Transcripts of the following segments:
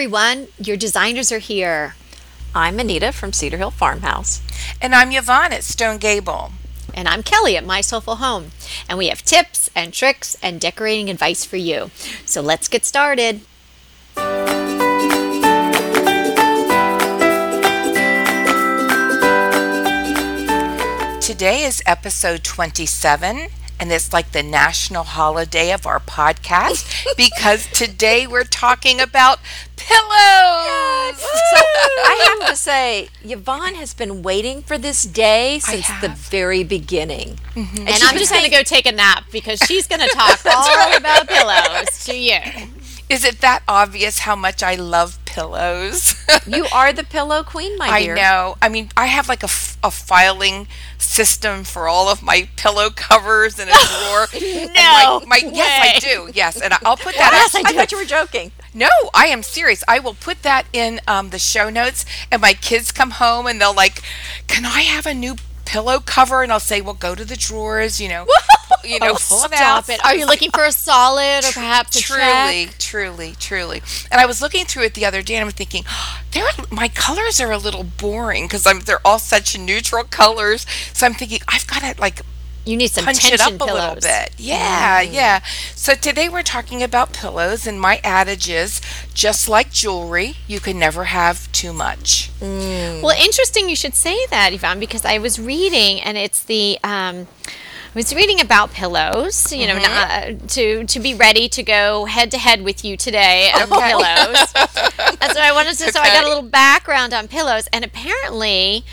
everyone. Your designers are here. I'm Anita from Cedar Hill Farmhouse. And I'm Yvonne at Stone Gable. And I'm Kelly at My Soulful Home. And we have tips and tricks and decorating advice for you. So let's get started. Today is episode 27, and it's like the national holiday of our podcast because today we're talking about pillows. Yes. So I have to say, Yvonne has been waiting for this day since the very beginning. Mm-hmm. And I'm just going to go take a nap because she's going to talk all about pillows to you. Is it that obvious how much I love pillows? You are the pillow queen, my dear. I know. I mean, I have like a filing system for all of my pillow covers in a drawer. No way. Yes, I do. Yes, and I'll put that. Yes, I thought you were joking. No, I am serious. I will put that in the show notes, and my kids come home and they'll like, "Can I have a new pillow cover?" And I'll say, "Well, go to the drawers, pull it out." Stop it. Are you looking for a solid or perhaps a check? Truly. And I was looking through it the other day and I'm thinking, my colors are a little boring because they're all such neutral colors. So I'm thinking I've got to you need some punch tension it up pillows. a little bit. Yeah. So today we're talking about pillows, and my adage is, just like jewelry, you can never have too much. Well, interesting you should say that, Yvonne, because I was reading, and it's I was reading about pillows, to be ready to go head to head with you today on pillows. And so I wanted to, so I got a little background on pillows, and apparently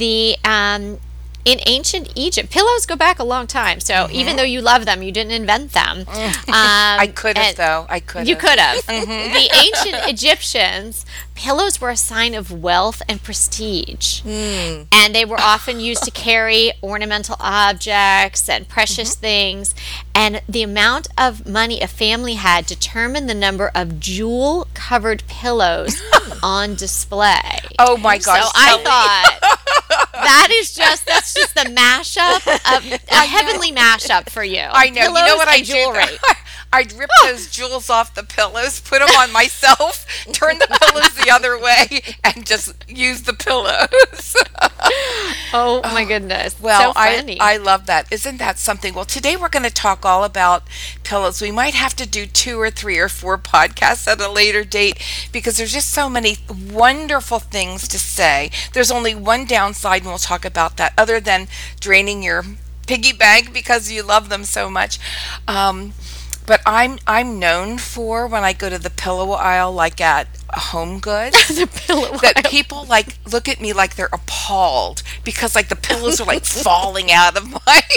in ancient Egypt, pillows go back a long time. So even though you love them, you didn't invent them. I could have, though. You could have. The ancient Egyptians, pillows were a sign of wealth and prestige. And they were often used to carry ornamental objects and precious things. And the amount of money a family had determined the number of jewel-covered pillows on display. Oh, my gosh. So I thought... that's just the mashup of a heavenly mashup for you. I know. Pillows, you know what I jewelry. do? I'd rip those jewels off the pillows, put them on myself, turn the pillows the other way, and just use the pillows. Oh my goodness. Well, so funny. I love that. Isn't that something? Well, today we're going to talk all about pillows. We might have to do 2 or 3 or 4 podcasts at a later date because there's just so many wonderful things to say. There's only one downside, and we'll talk about that, other than draining your piggy bank because you love them so much. But I'm known for, when I go to the pillow aisle, like at Home Goods, that people look at me like they're appalled because the pillows are falling out of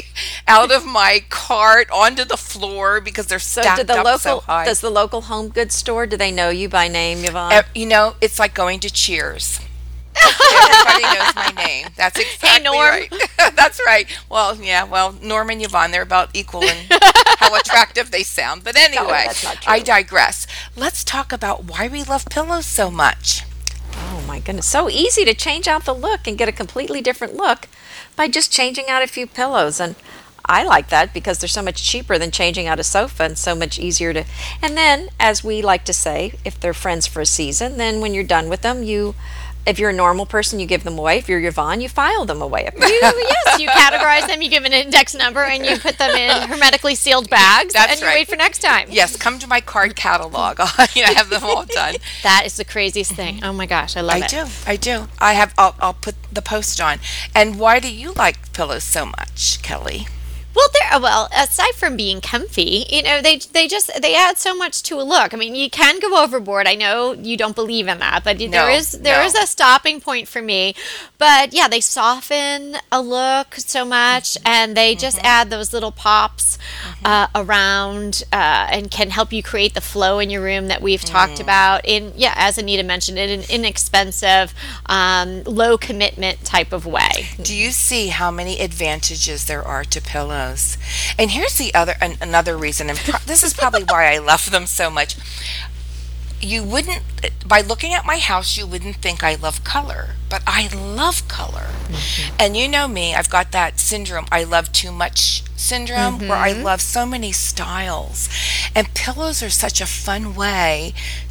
my cart onto the floor because they're stacked up so high. Does the local Home Goods store, do they know you by name, Yvonne? It's like going to Cheers. Everybody knows my name. That's exactly right. That's right. Well, yeah. Well, Norm and Yvonne, they're about equal in how attractive they sound. But anyway, that's not true. I digress. Let's talk about why we love pillows so much. Oh my goodness. So easy to change out the look and get a completely different look by just changing out a few pillows. And I like that because they're so much cheaper than changing out a sofa and so much easier to. And then, as we like to say, if they're friends for a season, then when you're done with them, if you're a normal person, you give them away. If you're Yvonne, you file them away. You categorize them, you give an index number, and you put them in hermetically sealed bags, and you wait for next time. Yes, come to my card catalog. I have them all done. That is the craziest thing. Oh my gosh, I love it. I do. I'll put the post on. And why do you like pillows so much, Kelly? Well, aside from being comfy, they add so much to a look. I mean, you can go overboard. I know you don't believe in that, but there is a stopping point for me. But yeah, they soften a look so much, and they just add those little pops around and can help you create the flow in your room that we've talked about. As Anita mentioned, in an inexpensive, low commitment type of way. Do you see how many advantages there are to pillows? And here's another reason, and this is probably why I love them so much. You wouldn't, by looking at my house, you wouldn't think I love color, but I love color. And you know me, I've got that syndrome, I love too much syndrome, where I love so many styles. And pillows are such a fun way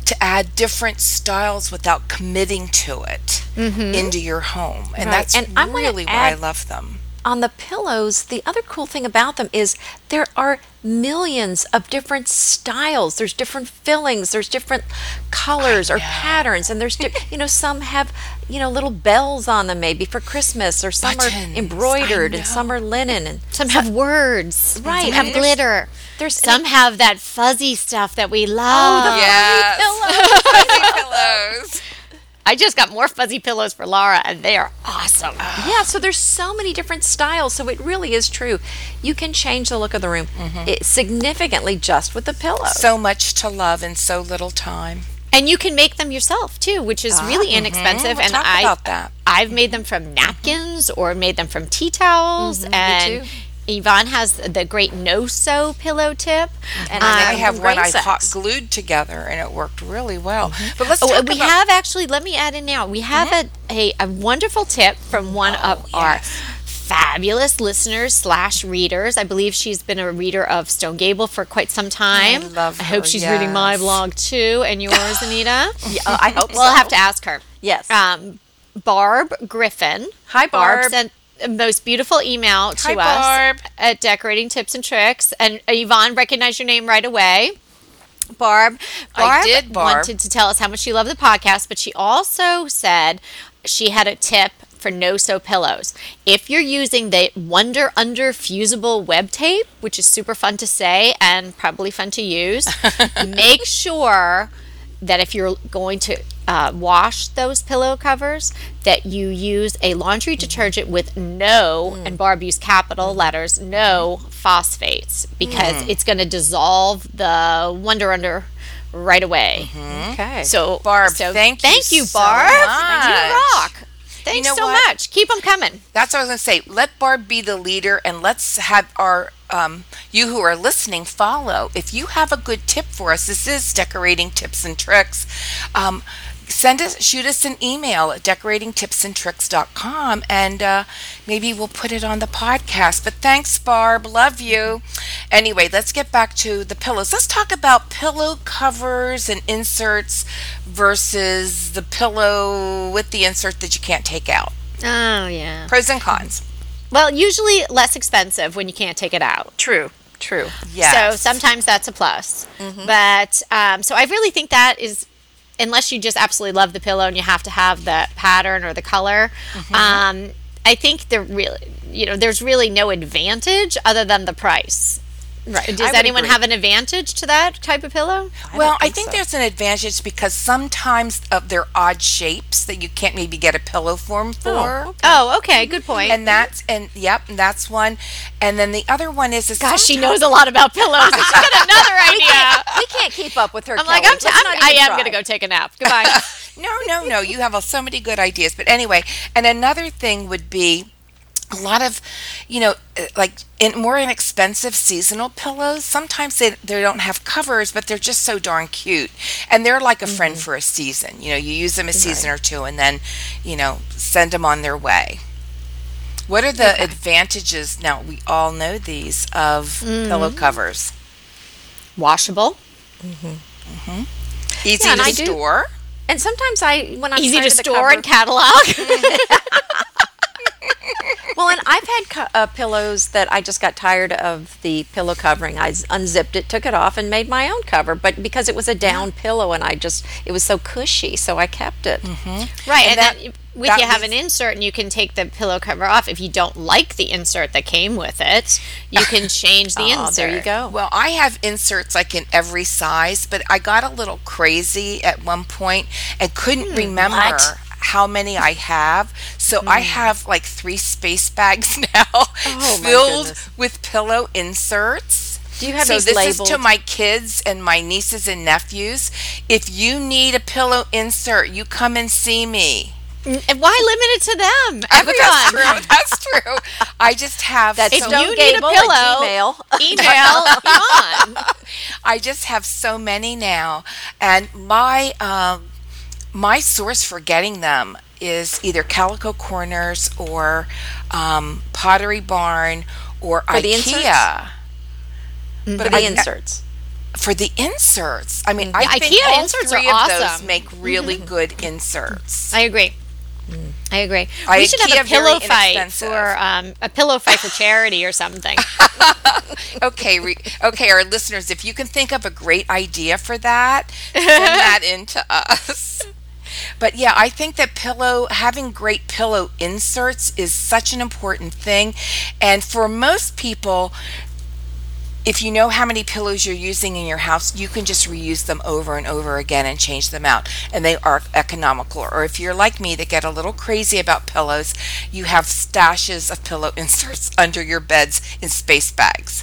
to add different styles without committing to it into your home. And Right. that's And I'm gonna really why I add love them. on the pillows, the other cool thing about them is there are millions of different styles. There's different fillings, there's different colors or patterns, and there's some have little bells on them maybe for Christmas, or some Buttons. are embroidered I and some are linen, and Some have words. Right, Some have and there's- glitter. there's Some have that fuzzy stuff that we love. Yes. Fuzzy pillows. I just got more fuzzy pillows for Laura, and they are awesome. yeah, so there's so many different styles. So it really is true. You can change the look of the room significantly just with the pillows. So much to love in so little time. And you can make them yourself too, which is really inexpensive. We'll And talk about that. I've made them from napkins or made them from tea towels. And too. Yvonne has the great no-sew pillow tip. And I them have from one I Grain hot Sacks. glued together, and it worked really well. But let's Oh, talk we about have actually, let me add in now, we have a wonderful tip from one of our yes. fabulous listeners/readers. I believe she's been a reader of Stone Gable for quite some time. I love I hope her, she's reading my yes. blog too, and yours, Anita. I hope We'll so. have to ask her. Yes. Barb Griffin. Hi, Barb. Sent the most beautiful email to Hi, us Barb. at Decorating Tips and Tricks. And Yvonne recognized your name right away. Barb I did, Barb. wanted to tell us how much she loved the podcast, but she also said she had a tip for no-sew pillows. If you're using the Wonder Under fusible web tape, which is super fun to say and probably fun to use, make sure that if you're going to wash those pillow covers, that you use a laundry detergent with no, and Barb used capital letters, no phosphates, because it's going to dissolve the Wonder Under right away. Okay. So Barb, so thank you so Barb. much. You rock. Thanks know so what? much. Keep them coming. That's what I was going to say. Let Barb be the leader, and let's have our you who are listening follow. If you have a good tip for us, this is Decorating Tips and Tricks. Shoot us an email at decoratingtipsandtricks.com, and maybe we'll put it on the podcast. But thanks, Barb. Love you. Anyway, let's get back to the pillows. Let's talk about pillow covers and inserts versus the pillow with the insert that you can't take out. Oh, yeah. Pros and cons. Well, usually less expensive when you can't take it out. True. Yes. So sometimes that's a plus. But so I really think that is, unless you just absolutely love the pillow and you have to have the pattern or the color, I think there's really no advantage other than the price. Right. Does anyone have an advantage to that type of pillow? Well, I think there's an advantage because sometimes of their odd shapes that you can't maybe get a pillow form for. Oh, okay. Good point. And that's one. And then the other one is Gosh, she knows a lot about pillows. She's got another idea. We can't keep up with her. I'm like, Kelly. Let's not I even am try. going to go take a nap. Goodbye. No. You have so many good ideas. But anyway, and another thing would be a lot of, like in more inexpensive seasonal pillows, sometimes they don't have covers, but they're just so darn cute. And they're like a friend for a season. You use them a season or two and then, send them on their way. What are the advantages? Now, we all know these of pillow covers. Washable. Easy and to I do. store. And sometimes when I'm Easy tired to of the store cover- and catalog. Well, and I've had pillows that I just got tired of the pillow covering. I unzipped it, took it off, and made my own cover. But because it was a down pillow, and it was so cushy, so I kept it. Right, And and that- then that you have an leads- insert and you can take the pillow cover off. If you don't like the insert that came with it, you can change the Oh, insert. there you go. Well, I have inserts like in every size, but I got a little crazy at one point and couldn't remember what? how many I have. So I have like 3 space bags now Oh, my filled goodness. with pillow inserts. Do you have So these this labeled? is to my kids and my nieces and nephews. If you need a pillow insert, you come and see me. And why limit it to them? But that's Everyone. true. That's true. I just have That's If so you need a Gable pillow, at Gmail. email Yvonne. I just have so many now, and my source for getting them is either Calico Corners or Pottery Barn or For the IKEA. For But the inserts. for the inserts. I mean, I think IKEA all inserts three are of those awesome. make really good inserts. I agree. I agree. I- We should have IKEA a pillow very fight inexpensive. for a pillow fight for charity or something. Okay, okay, our listeners, if you can think of a great idea for that, send that in to us. But yeah, I think that having great pillow inserts is such an important thing. And for most people, if you know how many pillows you're using in your house, you can just reuse them over and over again and change them out. And they are economical. Or if you're like me that get a little crazy about pillows, you have stashes of pillow inserts under your beds in space bags.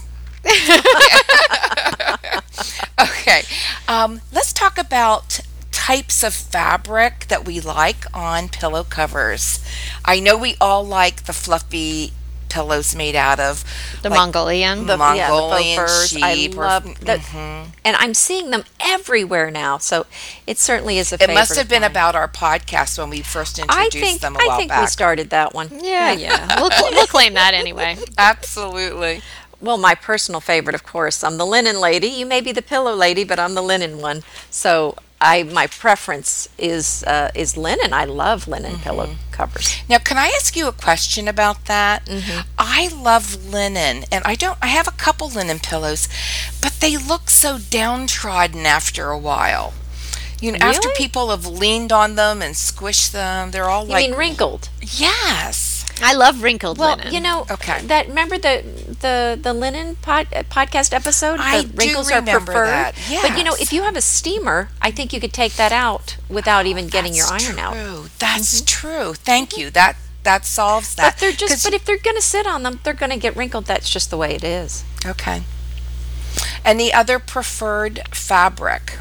Okay. Let's talk about types of fabric that we like on pillow covers. I know we all like the fluffy pillows made out of The like, Mongolian. The Mongolian faux furs. I sheep or- love that, and I'm seeing them everywhere now. So it certainly is a It favorite. must have of been mine. about our podcast when we first introduced them a while I think we back. started that one. Yeah. We'll claim that anyway. Absolutely. Well, my personal favorite, of course, I'm the linen lady. You may be the pillow lady, but I'm the linen one. So my preference is linen. I love linen pillow covers. Now, can I ask you a question about that? I love linen, and I have a couple linen pillows, but they look so downtrodden after a while. You know, after Really? people have leaned on them and squished them, they're all You like, mean wrinkled? yes. I love wrinkled Well, linen. you know, Okay. that remember the linen podcast episode? I The do wrinkles are remember preferred. that, But you know, yes. if you have a steamer, I think you could take that out without even getting your That's iron out. true. That's true. Thank you. That solves that. But if they're going to sit on them, they're going to get wrinkled. That's just the way it is. Okay. Any other preferred fabric?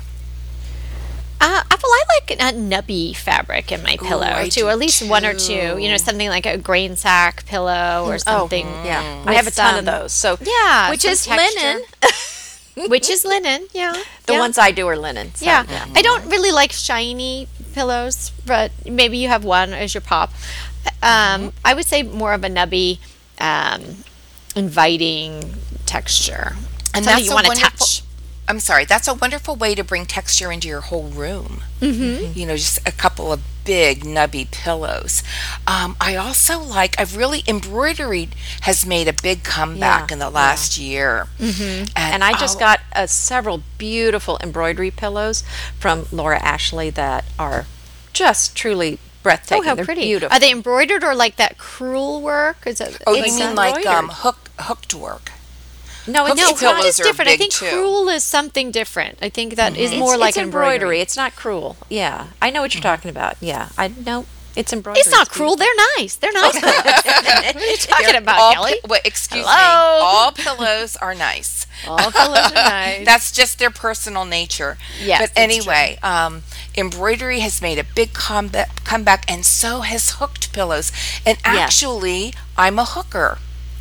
I like a nubby fabric in my pillow I too, do or at least one or two. too. You know, something like a grain sack pillow or something. Yeah, I with have a ton of some- those. So Yeah, which some is texture. linen. Which is linen. Yeah, The yeah. ones I do are linen. So, Yeah. I don't really like shiny pillows, but maybe you have one as your pop. I would say more of a nubby, inviting texture. And Something that's you a want to wonderful- touch. I'm sorry, that's a wonderful way to bring texture into your whole room. You know, just a couple of big nubby pillows. I also embroidery has made a big comeback Yeah, in the last year. And I just got several beautiful embroidery pillows from Laura Ashley that are just truly breathtaking. Oh, how They're pretty! beautiful. Are they embroidered or like that crewel work? Is it? Oh, like you mean that? like embroidered. hooked work? No, Hooked it's pillows not. It's are different. I big, think too. crewel is something different. I think that is more like it's embroidery. It's not cruel. Yeah, I know what you're talking about. Yeah, I know it's embroidery. It's not cruel. They're nice. They're nice. What are you talking about, Kelly? Excuse me. Hello? All pillows are nice. All pillows are nice. That's just their personal nature. Yes, But that's anyway, embroidery has made a big comeback, and so has hooked pillows. And actually, I'm a hooker.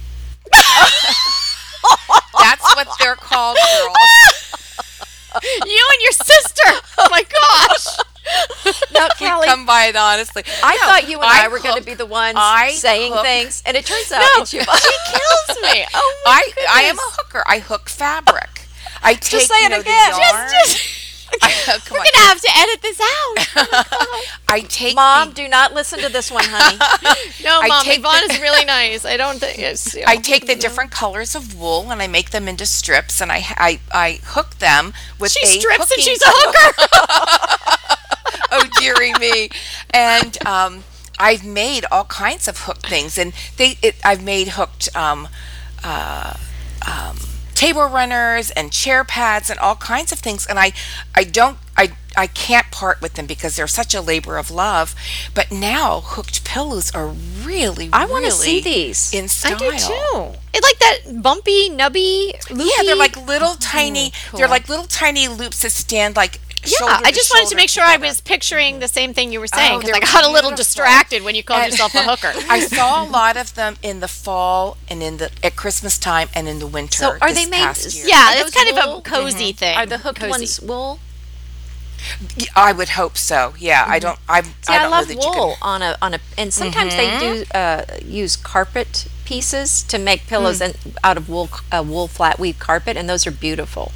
That's what they're called, girls. You and your sister. Oh my gosh. Now, We Kelly, come by it honestly. I No, thought you and I were going to hook- be the ones I saying hook- things, and it turns out No, it's you. she kills me. Oh my I am a goodness. hooker. I hook fabric. I take say it the again. yarn. Come We're on. gonna have to edit this out. I take Mom, the do not listen to this one, honey. No, I Mom, take Yvonne the- is really nice. I don't think it's. I take the different colors of wool and I make them into strips and I hook them with She a strips and hooking she's a hooker. Oh dearie me. And I've made all kinds of hooked things and I've made hooked table runners and chair pads and all kinds of things and I can't part with them because they're such a labor of love. But now hooked pillows are really, I want to really see these. in style. I do too. It's like that bumpy, nubby, loopy. Yeah, they're like little tiny. They're like little tiny loops that stand like. Yeah, I just wanted to make sure I together. was picturing the same thing you were saying because they're I got a little beautiful. distracted when you called And- yourself a hooker. I saw a lot of them in the fall and at Christmas time and in the winter. So are this they made- past year. Yeah, Are it's those kind of wool? a cozy thing. Are the hooked Cozy. ones wool? I would hope so. Yeah, I don't. I See, I I, don't love know that you wool on a and sometimes they do use carpet pieces to make pillows out of wool flat weave carpet, and those are beautiful.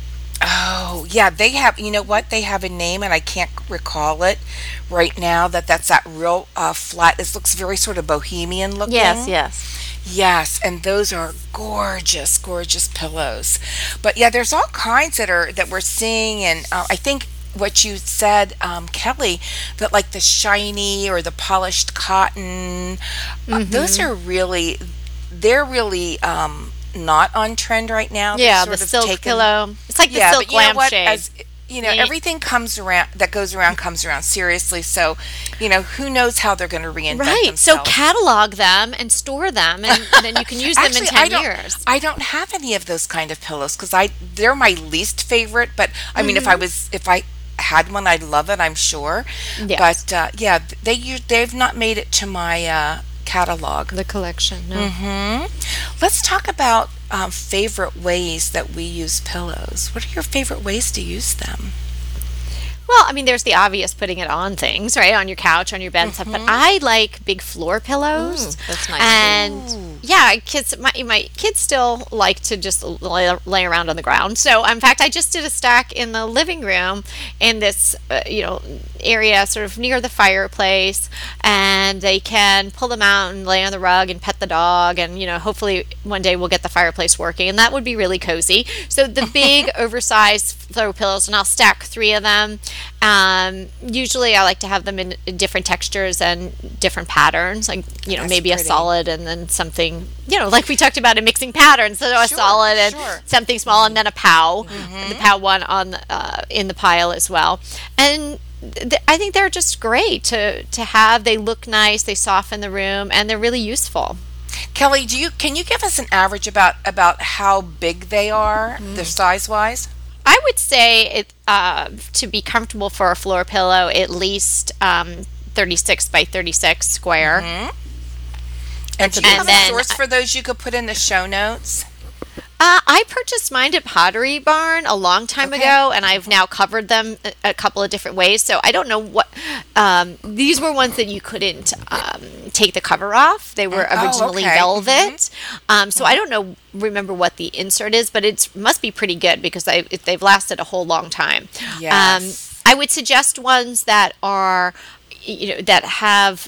Oh, yeah, they have, you know what? They have a name and I can't recall it right now. That's that real flat. It looks very sort of bohemian Yes, looking. yes. Yes, and those are gorgeous, gorgeous pillows. But yeah, there's all kinds that we're seeing, and I think what you said, Kelly, that like the shiny or the polished cotton, those Mm-hmm. are they're really not on trend right now. They've Yeah, the sort of silk taken, pillow. It's like the yeah, silk but you know what? lampshade. As you know, Yeah. everything comes around that goes around comes around. Seriously, so who knows how they're going to reinvent Right. So themselves. catalog them and store them, and then you can use them in Actually, I 10 don't. years. I don't have any of those kind of pillows because they're my least favorite. But I mean, if I had one, I'd love it. I'm sure. Yes. But yeah, they've not made it to my catalog. The collection. No. Let's talk about favorite ways that we use pillows. What are your favorite ways to use them? Well, I mean, there's the obvious putting it on things, right? On your couch, on your bed and stuff. But I like big floor pillows. That's nice, too. And yeah, my kids still like to just lay around on the ground. So, in fact, I just did a stack in the living room in this, area sort of near the fireplace. And they can pull them out and lay on the rug and pet the dog. And, hopefully one day we'll get the fireplace working. And that would be really cozy. So, the big, oversized throw pillows, and I'll stack 3 of them. Usually I like to have them in different textures and different patterns, like, That's maybe a pretty. solid and then something, like we talked about in mixing patterns. So a Sure, solid and sure. something small, and then a POW, the POW one on in the pile as well. And I think they're just great to have. They look nice, they soften the room, and they're really useful. Kelly, can you give us an average about how big they are, their size wise? I would say to be comfortable for a floor pillow, at least 36 by 36 square. And do you have a then- source for those you could put in the show notes? I purchased mine at Pottery Barn a long time Okay. ago, and I've now covered them a couple of different ways. So I don't know what these were ones that you couldn't take the cover off. They were Oh, originally okay. velvet, so I don't remember what the insert is, but it must be pretty good because they've lasted a whole long time. Yes. I would suggest ones that are, that have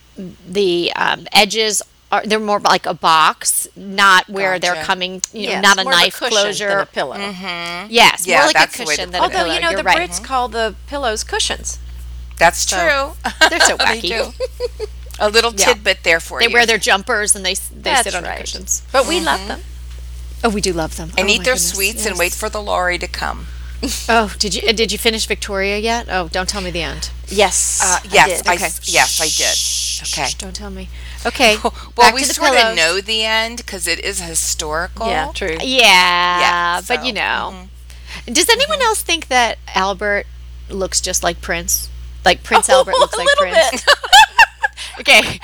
the edges. They're more like a box, not where they're Gotcha. coming, Yeah, not it's a more of knife cushion than closure. a pillow. Yes, Yeah, more like a that's the way to cushion than put a it. pillow. Although, You're the right. Brits call the pillows cushions. That's So- true. They're so They wacky. do. A little Yeah. tidbit there for They you. wear their jumpers and they That's sit on the right. cushions. But we love them. Oh, we do love them. and Oh, eat my their goodness, sweets and yes. wait for the lorry to come. Oh, did you finish Victoria yet? Oh, don't tell me the end. Yes. Yes, I did. Okay. yes, I did. Okay. Shh, don't tell me. Okay. Well, back we to the sort of pillows. know the end because it is historical. Yeah, true. Yeah, Yeah, but so, Does anyone else think that Albert looks just like Prince? Like Prince Albert looks a like little Prince? bit. Okay.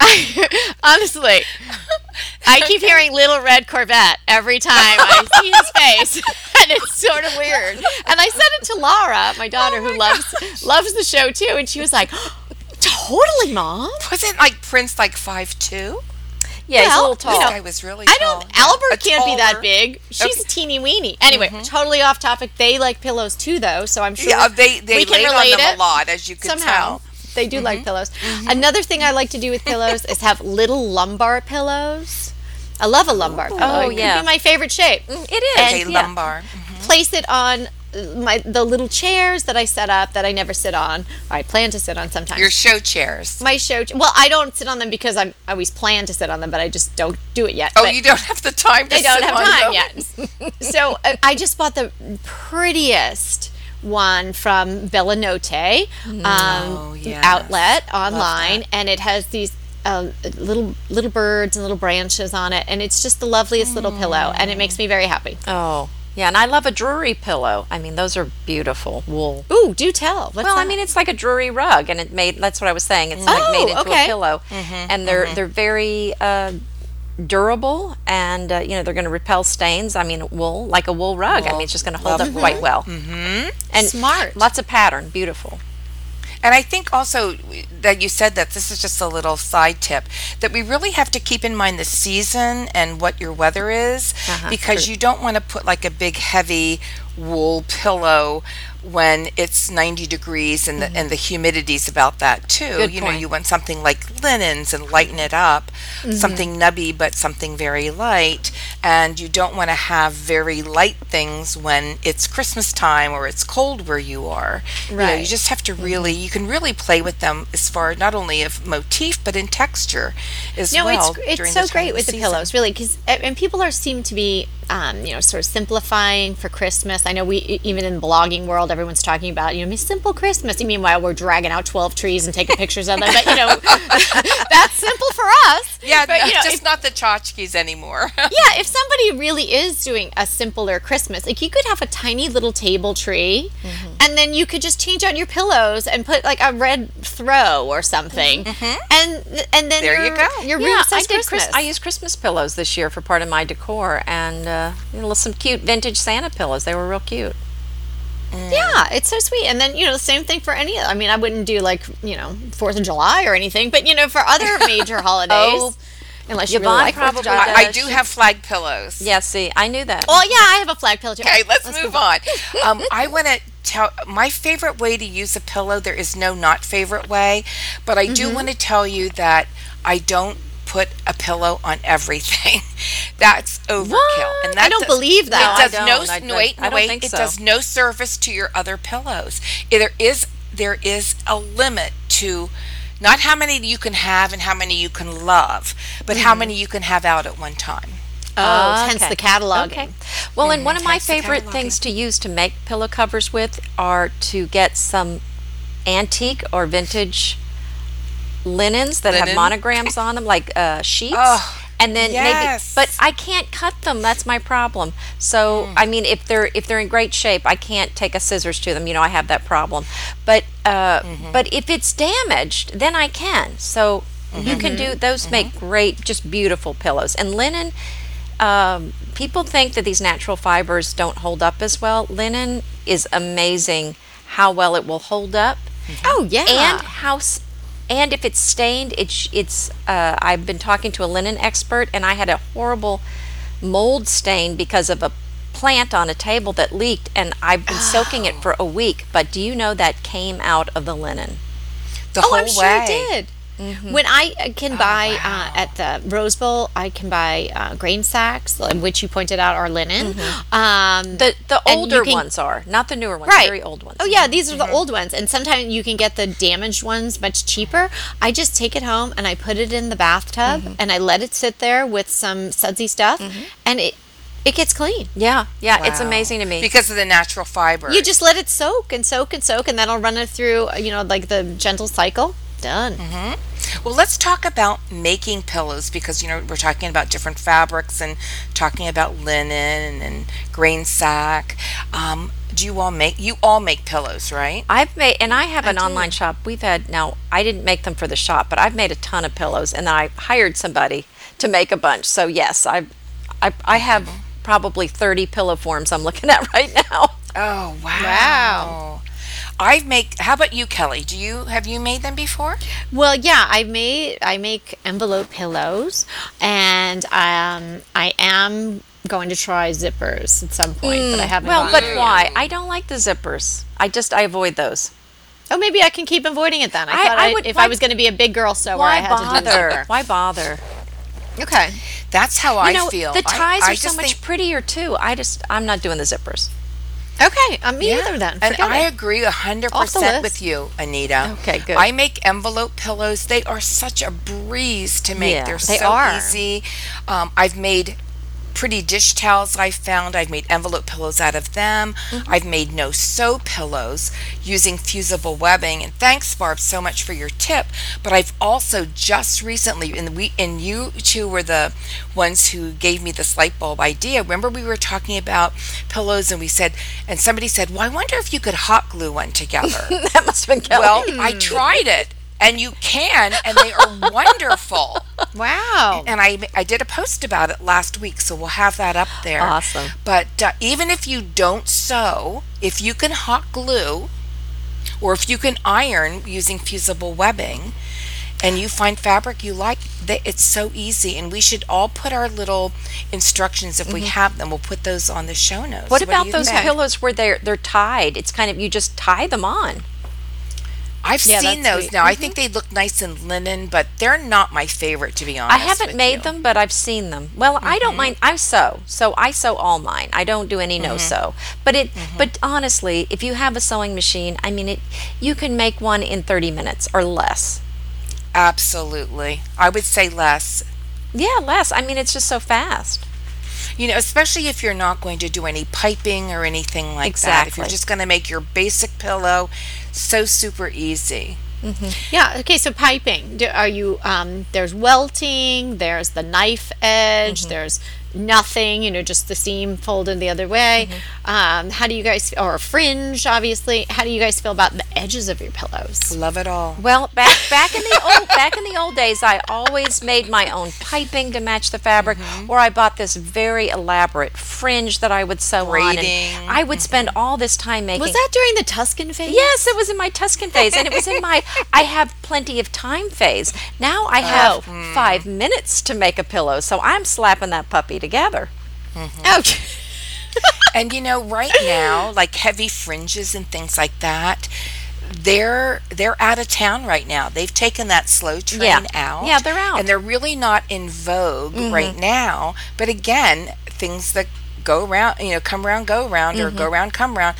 Honestly, I keep hearing Little Red Corvette every time I see his face, and it's sort of weird. And I said it to Laura, my daughter, who loves the show too, and she was like, "Totally, Mom." Wasn't like Prince like 5'2"? Yeah, he's a Well, little you tall. This guy was really I tall. don't. Yeah. Albert A can't be that taller- big. She's a teeny weeny. Anyway, totally off topic. They like pillows too, though. So I'm sure. Yeah, they we can laid on relate them it a lot, as you could somehow. tell. They do like pillows. Another thing I like to do with pillows is have little lumbar pillows. I love a lumbar pillow. Oh, It yeah. could be my favorite shape. It is. Okay, And- lumbar. Place it on the little chairs that I set up that I never sit on. Or I plan to sit on sometimes. Your show chairs. My show. Well, I don't sit on them because I always plan to sit on them, but I just don't do it yet. Oh, But you don't have the time to I don't sit have on time them. yet. So I just bought the prettiest one from Bellanote Oh, yes. outlet online, and it has these little birds and little branches on it, and it's just the loveliest little pillow, and it makes me very happy. Oh, yeah, and I love a Drury pillow. I mean, those are beautiful wool. Ooh, do tell. What's Well, I that? mean, it's like a Drury rug, and that's what I was saying. It's like made into okay. a pillow, and they're very durable, and they're going to repel stains. I mean, wool, like a wool rug. I mean, it's just going to hold up quite well. And Smart. lots of pattern, beautiful. And I think also that you said that this is just a little side tip that we really have to keep in mind the season and what your weather is because true. you don't want to put like a big heavy wool pillow when it's 90 degrees and the humidity's about that too. Good You know, point. you want something like linens and lighten it up, something nubby but something very light. And you don't want to have very light things when it's Christmas time or it's cold where you are. You know, you Right. just have to really, you can really play with them as far not only of motif but in texture as No, well it's during the so time great of with the season. pillows, really, because and people are seem to be, sort of simplifying for Christmas. I know even in the blogging world, everyone's talking about, simple Christmas. Meanwhile, we're dragging out 12 trees and taking pictures of them. But that's simple for us. Yeah, But just not the tchotchkes anymore. yeah, if somebody really is doing a simpler Christmas, like you could have a tiny little table tree, and then you could just change out your pillows and put like a red throw or something, and then There you go. Your room Yeah, says Christmas. I used Christmas pillows this year for part of my decor, and some cute vintage Santa pillows. They were real cute. Yeah, it's so sweet. And then, the same thing for I mean, I wouldn't do like, 4th of July or anything, but, for other major holidays, Oh, unless you really Yvonne like 4th of probably July. does. I do have flag pillows. Yeah, see, I knew that. Well, yeah, I have a flag pillow too. Okay, let's move on. I want to tell my favorite way to use a pillow. There is no not favorite way, but I do want to tell you that I don't put a pillow on everything. That's overkill. What? And that I don't believe that. It does I no don't. I wait, don't wait. think It so. does no service to your other pillows. There is a limit to not how many you can have and how many you can love, but how many you can have out at one time. Oh, hence okay. the catalog. Okay. Well, and one of my Hence the favorite cataloging. things to use to make pillow covers with are to get some antique or vintage linens that have Linen? monograms on them, like sheets. Oh, And then yes. maybe, but I can't cut them. That's my problem. So I mean, if they're in great shape, I can't take a scissors to them. I have that problem. But but if it's damaged, then I can. So you can do those. Make great, just beautiful pillows. And linen. People think that these natural fibers don't hold up as well. Linen is amazing. How well it will hold up, Oh, yeah. and and if it's stained, it's I've been talking to a linen expert, and I had a horrible mold stain because of a plant on a table that leaked, and I've been soaking it for a week. But do you know that came out of the linen? The Oh, whole I'm way. sure it did. When I can buy at the Rose Bowl, I can buy grain sacks, which you pointed out are linen. The And older you can- ones are, not the newer ones, Right. very old ones. Oh yeah, these are the old ones, and sometimes you can get the damaged ones much cheaper. I just take it home and I put it in the bathtub and I let it sit there with some sudsy stuff, and it gets clean. Yeah, it's Wow. amazing to me. Because of the natural fiber. You just let it soak and soak and soak, and that'll run it through, like the gentle cycle. Done. Well, let's talk about making pillows because we're talking about different fabrics and talking about linen and grain sack. Do you all make pillows, right? I've made, and I have an do. online shop. Now, I didn't make them for the shop, but I've made a ton of pillows, and then I hired somebody to make a bunch. So yes, I have probably 30 pillow forms I'm looking at right now. Oh, wow. Wow. How about you, Kelly? Have you made them before? Well, yeah, I make envelope pillows, and I am going to try zippers at some point, but I haven't. Well, gotten but there yet. why? I don't like the zippers. I avoid those. Oh, maybe I can keep avoiding it then. I I- thought I would- if why- I was going to be a big girl sewer, I Why had to do the bother? zipper. Why bother? Okay. That's how I feel. The ties I are so just much think- prettier too. I'm not doing the zippers. Okay. Me Yeah. either then. And Forget I it. agree Off the 100% with list. you, Anita. Okay, good. I make envelope pillows. They are such a breeze to make. Yeah, They're they so are. easy. I've made pretty dish towels I've found. I've made envelope pillows out of them. I've made no-sew pillows using fusible webbing. And thanks, Barb, so much for your tip. But I've also just recently, and you two were the ones who gave me this light bulb idea. Remember we were talking about pillows and somebody said, well, I wonder if you could hot glue one together. That must have been Kelly. Well, I tried it. And you can, and they are wonderful. Wow. And I did a post about it last week, so we'll have that up there. Awesome. But even if you don't sew, if you can hot glue, or if you can iron using fusible webbing, and you find fabric you like, it's so easy. And we should all put our little instructions, if we have them, we'll put those on the show notes. What do about you those think? pillows where they're tied? It's kind of, you just tie them on. I've Yeah, seen that's those sweet. now. I think they look nice in linen, but they're not my favorite, to be I honest haven't with made you. them, but I've seen them. Well, I don't mind. I sew, so I sew all mine. I don't do any no sew. But honestly, if you have a sewing machine, I mean, you can make one in 30 minutes or less. Absolutely. I would say less. Yeah, less. I mean, it's just so fast. Especially if you're not going to do any piping or anything like that. If you're Exactly. just going to make your basic pillow, so super easy. Yeah. Okay. So piping. Are you? There's welting. There's the knife edge. There's nothing. Just the seam folded the other way. How do you guys? Or a fringe, obviously. How do you guys feel about the edges of your pillows? Love it all. Well, back in the old days, I always made my own piping to match the fabric, or I bought this very elaborate fringe that I would sew on, Braiding. and I would spend all this time making. Was that during the Tuscan phase? Yes, it was in my Tuscan phase, and it was in my I have plenty of time phase. Now I have 5 minutes to make a pillow, so I'm slapping that puppy together. Okay. And right now, like heavy fringes and things like that, they're out of town right now. They've taken that slow train Yeah. out. Yeah, they're out. And they're really not in vogue right now. But again, things that go around, come around, go around, or go around, come around.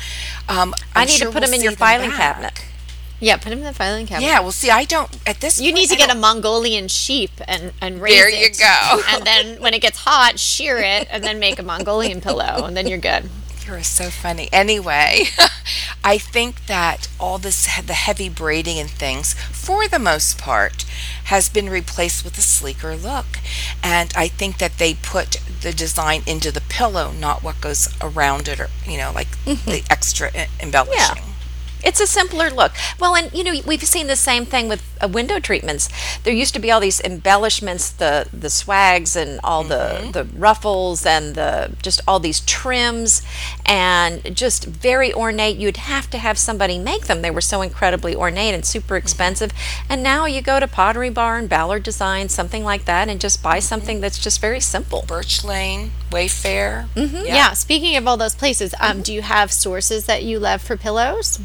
I need to put them in your filing cabinet. Yeah. Put them in the filing cabinet. Yeah, well, see, I don't, at this You point, need to I get a don't- Mongolian sheep and raise There it. you go. And then when it gets hot, shear it and then make a Mongolian pillow, and then you're good. You're so funny. Anyway, I think that all the heavy braiding and things, for the most part, has been replaced with a sleeker look. And I think that they put the design into the pillow, not what goes around it, or like the extra embellishing. It's a simpler look. Well, and we've seen the same thing with window treatments. There used to be all these embellishments, the swags and all the ruffles and just all these trims, and just very ornate. You'd have to have somebody make them. They were so incredibly ornate and super expensive. And now you go to Pottery Barn, Ballard Design, something like that, and just buy something that's just very simple. Birch Lane, Wayfair. Yeah. Speaking of all those places, do you have sources that you love for pillows?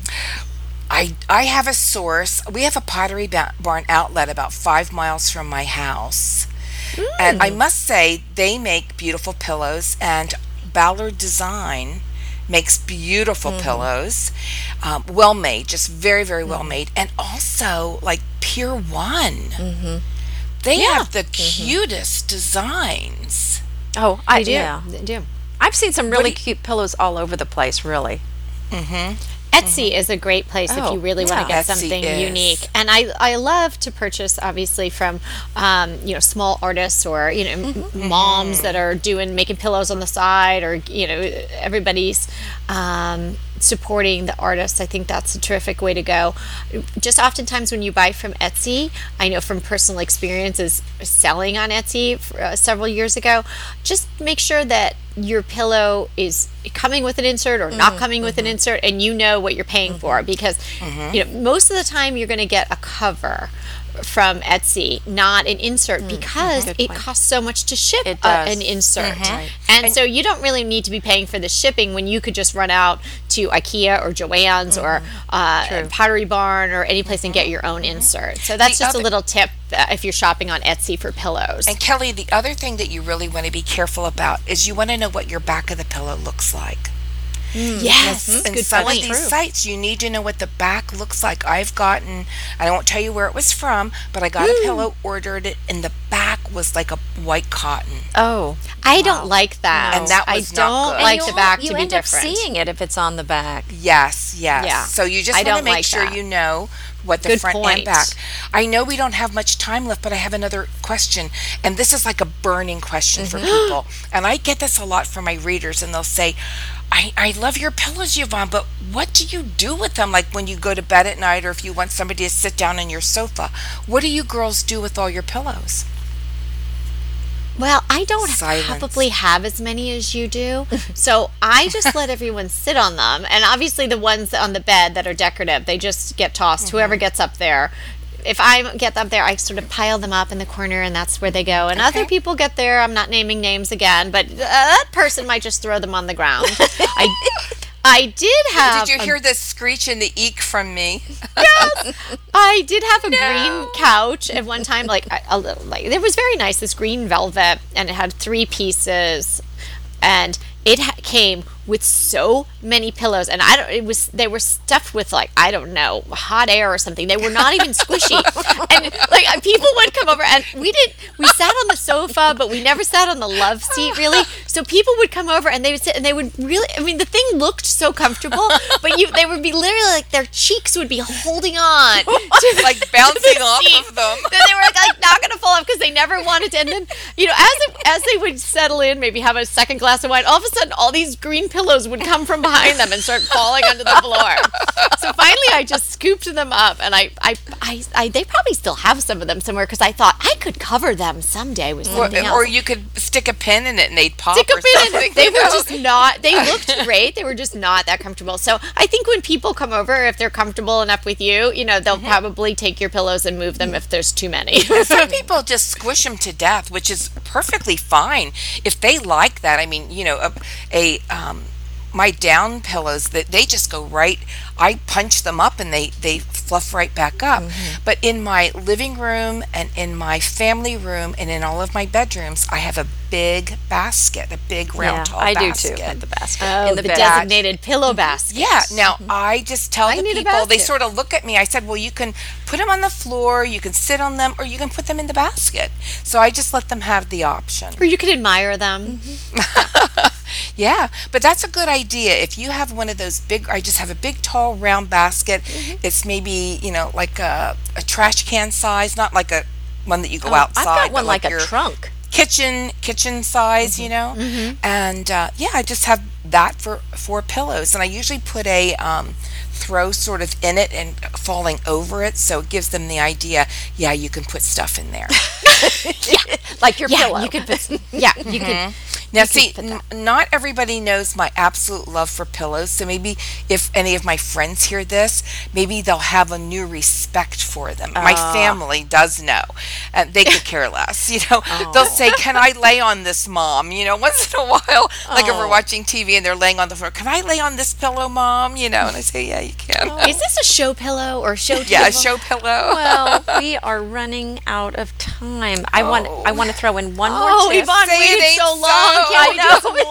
I have a source. We have a Pottery Barn outlet about 5 miles from my house. And I must say, they make beautiful pillows, and Ballard Design makes beautiful pillows. Well made, just very, very well made. And also, like Pier 1. They have the cutest designs. Oh, They do. yeah. They do. I've seen some really do cute pillows all over the place, really. Etsy is a great place if Oh, you really want to yeah. get Etsy something is. unique. And I love to purchase, obviously, from small artists or moms that are making pillows on the side, or everybody's supporting the artists. I think that's a terrific way to go. Just oftentimes when you buy from Etsy, I know from personal experiences selling on Etsy several years ago, just make sure that your pillow is coming with an insert or not coming with an insert, and you know what you're paying for, because most of the time you're going to get a cover from Etsy, not an insert, because Good it point. costs so much to ship It does. an insert. Right. And so you don't really need to be paying for the shipping when you could just run out to IKEA or Joann's or True. Pottery Barn or any place and get your own insert. So that's The just a other- little tip if you're shopping on Etsy for pillows. And Kelly, the other thing that you really want to be careful about is you want to know what your back of the pillow looks like. Yes, And good some point. of these sites, you need to know what the back looks like. I won't tell you where it was from, but I got a pillow, ordered it, and the back was like a white cotton. Oh. I don't like that. And that I was not don't good. like And the back you to be end up different. seeing it if it's on the back. Yes. Yeah. So you just I want to don't make like sure that. you know what the Good front and point. back. I know we don't have much time left, but I have another question. And this is like a burning question for people. And I get this a lot from my readers, and they'll say, I love your pillows, Yvonne, but what do you do with them? Like when you go to bed at night, or if you want somebody to sit down on your sofa, what do you girls do with all your pillows? Well, I don't Silence. probably have as many as you do. So I just let everyone sit on them. And obviously the ones on the bed that are decorative, they just get tossed. Whoever gets up there if I get up there, I sort of pile them up in the corner, and that's where they go. And other people get there. I'm not naming names again, but that person might just throw them on the ground. I did have. Did you hear the screech and the eek from me? Yes, I did have a green couch at one time. Like it was very nice. This green velvet, and it had 3 pieces, and it came with so many pillows, and they were stuffed with, like, I don't know, hot air or something. They were not even squishy. And like people would come over, and we sat on the sofa, but we never sat on the love seat really. So people would come over, and they would sit, and they would really, I mean, the thing looked so comfortable, but they would be literally like, their cheeks would be holding on to like bouncing off of them. Then they were like not going to fall off because they never wanted to. And then, as they would settle in, maybe have a second glass of wine, all of a sudden all these green pillows would come from behind them and start falling onto the floor. So finally I just scooped them up, and they probably still have some of them somewhere, because I thought I could cover them someday with something else. Or you could stick a pin in it and they'd pop. Stick a pin in it. They were just not, they looked great. They were just not that comfortable. So I think when people come over, if they're comfortable enough with you, they'll probably take your pillows and move them if there's too many. Some people just squish them to death, which is perfectly fine if they like that. I mean, my down pillows, that they just go right, I punch them up and they fluff right back up. But in my living room and in my family room and in all of my bedrooms, I have a big basket, a big round tall basket. I do too, at the basket. In the designated pillow basket. Yeah, now I just tell the need a people, they basket. sort of look at me, I said, well, you can put them on the floor, you can sit on them, or you can put them in the basket. So I just let them have the option. Or you can admire them. Yeah, but that's a good idea. If you have one of those I just have a big, tall, round basket. It's maybe, like a trash can size, not like a one that you go outside. I've got one but like a your trunk. kitchen size, and I just have that for 4 pillows, and I usually put a throw sort of in it and falling over it, so it gives them the idea, you can put stuff in there. Like your pillow. You could put, you could. Now, see, not everybody knows my absolute love for pillows, so maybe if any of my friends hear this, maybe they'll have a new respect for them. My family does know. They could care less. They'll say, can I lay on this, Mom? Once in a while, like if we're watching TV and they're laying on the floor, can I lay on this pillow, Mom? And I say, yeah, you can. Is this a show pillow or show table? Yeah, a show pillow. Well, we are running out of time. I want to throw in one more tip. Yvonne Say it waited ain't so long. so. Can we do some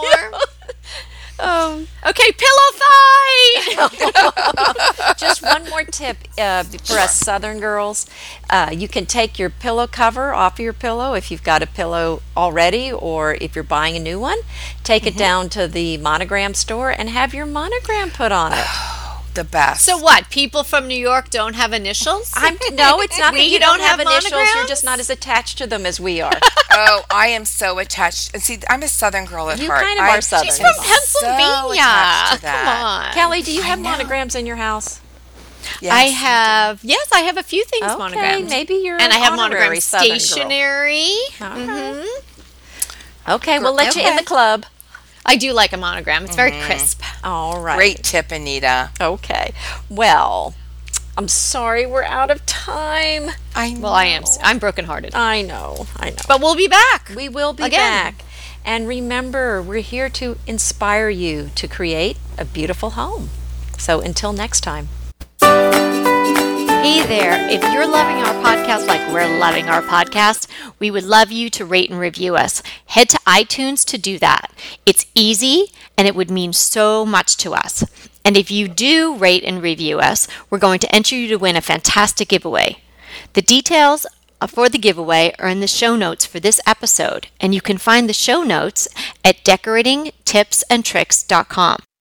more? Okay, pillow fight! Just one more tip for us Southern girls. You can take your pillow cover off of your pillow if you've got a pillow already, or if you're buying a new one. Take it down to the monogram store and have your monogram put on it. The best. So what? People from New York don't have initials? No, it's not that you don't have initials. You're monograms? just not as attached to them as we are. Oh, I am so attached. And see, I'm a Southern girl at You heart. kind of are Southern. She's from Pennsylvania. attached to that. Come on. Kelly, do you I have know. monograms in your house? Yes, I have a few things Okay, monogrammed. maybe you're and I have honorary monogram Southern girl. stationery. All right. Okay, we'll let you in Okay. the club. I do like a monogram. It's very crisp. All right. Great tip, Anita. Okay. Well, I'm sorry we're out of time. Well, I'm brokenhearted. I know. But we'll be back. We will be Again. back. And remember, we're here to inspire you to create a beautiful home. So until next time. Hey there. If you're loving our podcast like we're loving our podcast, we would love you to rate and review us. Head to iTunes to do that. It's easy and it would mean so much to us. And if you do rate and review us, we're going to enter you to win a fantastic giveaway. The details for the giveaway are in the show notes for this episode, and you can find the show notes at decoratingtipsandtricks.com.